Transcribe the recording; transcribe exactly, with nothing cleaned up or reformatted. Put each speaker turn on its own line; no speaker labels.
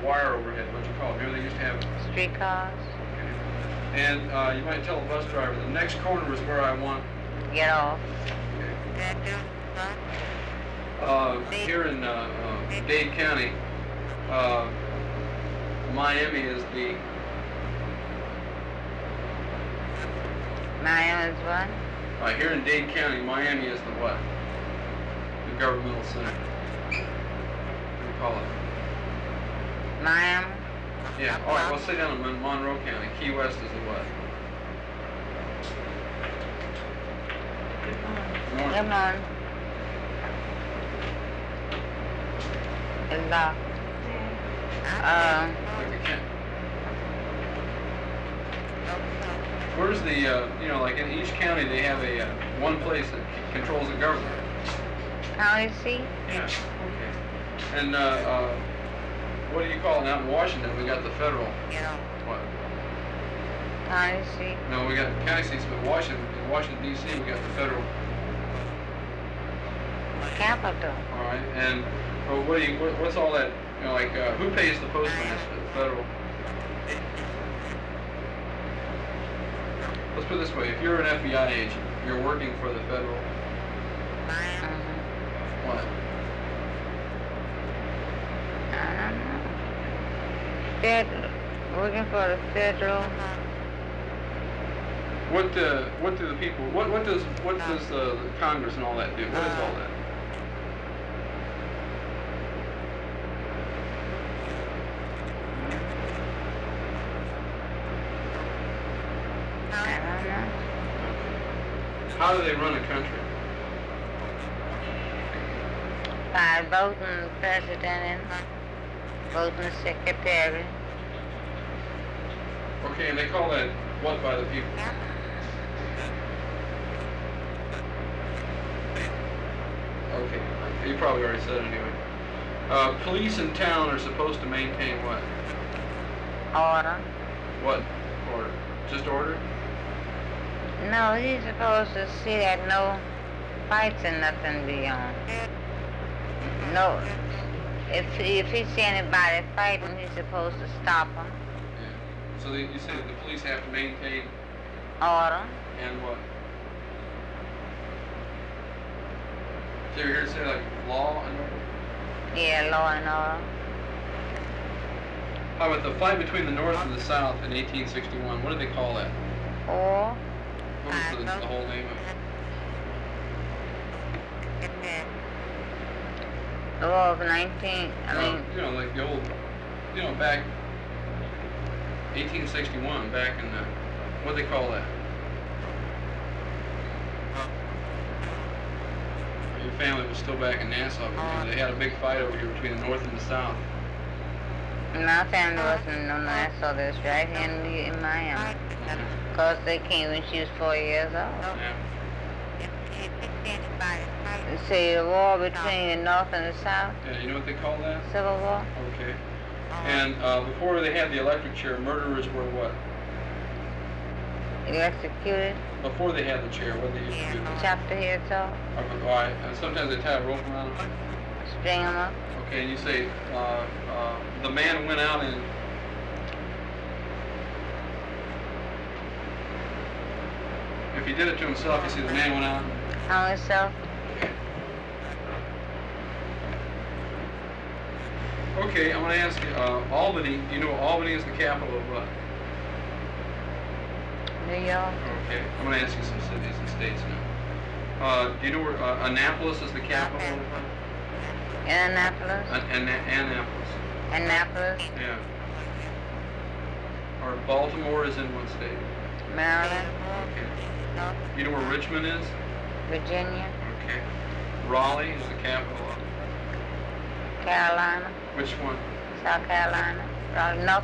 wire overhead. What do you call it? Remember they used to have
streetcars.
Okay. And uh, you might tell the bus driver the next corner is where I want.
Get off.
Okay. Uh, here in uh, uh, Dade County, uh, Miami is the.
Miami is what?
Uh, here in Dade County, Miami is the what? The governmental center. What do you call it?
Miami?
Yeah. All right. Well, say down in Mon- Monroe County. Key West is the what? North.
Come on. It's locked. Uh,
Where's the, uh, you know, like in each county they have a uh, one place that c- controls the government.
county seat?
Yeah. Okay. And uh, uh, what do you call it out in Washington? We got the federal.
Yeah.
What?
County seat?
No, we got county seats, but Washington, in Washington D C, we got the federal.
Capital.
All right. And well, what do you? What, what's all that? You know, like uh, who pays the postmaster? The federal. Let's put it this way: if you're an F B I agent, you're working for the federal.
Uh-huh.
What?
I don't know. Federal. Working for the federal.
What uh, what do the people? What what does what does uh, the Congress and all that do? What is all that?
I don't know.
How do they run a country?
By voting the president and voting the secretary.
Okay, and they call that what by the people? Okay, you probably already said it anyway. Uh, police in town are supposed to maintain what?
Order.
What order? Just order?
No, he's supposed to see that no fights and nothing be on. No, if if he see anybody fighting, he's supposed to stop them.
Yeah. So they, you say that the police have to maintain
Order.
and what? So you're here to say like law and order?
Yeah, law and order.
How about the fight between the North and the South in eighteen sixty-one? What do they call that?
Or
What was the, the whole name of it?
the war of nineteen. I
Uh,
mean,
you know, like the old, you know, back eighteen sixty-one, back in the, what do they call that? Your family was still back in Nassau, but you know, they had a big fight over here between the North and the South.
my family wasn't no Nassau. This right here in, the, in Miami. Cause they came when she was four years old.
Yeah.
You see the war between the North and the South,
Yeah, you know what they call that?
Civil War.
Okay. And uh, before they had the electric chair, murderers were what?
Electrocuted,
Before they had the chair, what did they used to do?
chopped the heads off,
Or, why? And sometimes they tie a rope around them.
string them up.
Okay, and you say uh, uh, the man went out and if he did it to himself, you see the man went out.
Hung himself.
Okay, I'm going to ask you, uh, Albany, you know Albany is the capital of what?
New York.
Okay, I'm going to ask you some cities and states now. Uh, do you know where uh, Annapolis is the capital of what?
Annapolis.
An- An- Annapolis.
Annapolis.
Yeah. Or Baltimore is in what state?
Maryland.
Okay. You know where Richmond is?
Virginia.
Okay. Raleigh is the capital of
Carolina.
which one?
South Carolina. Raleigh, North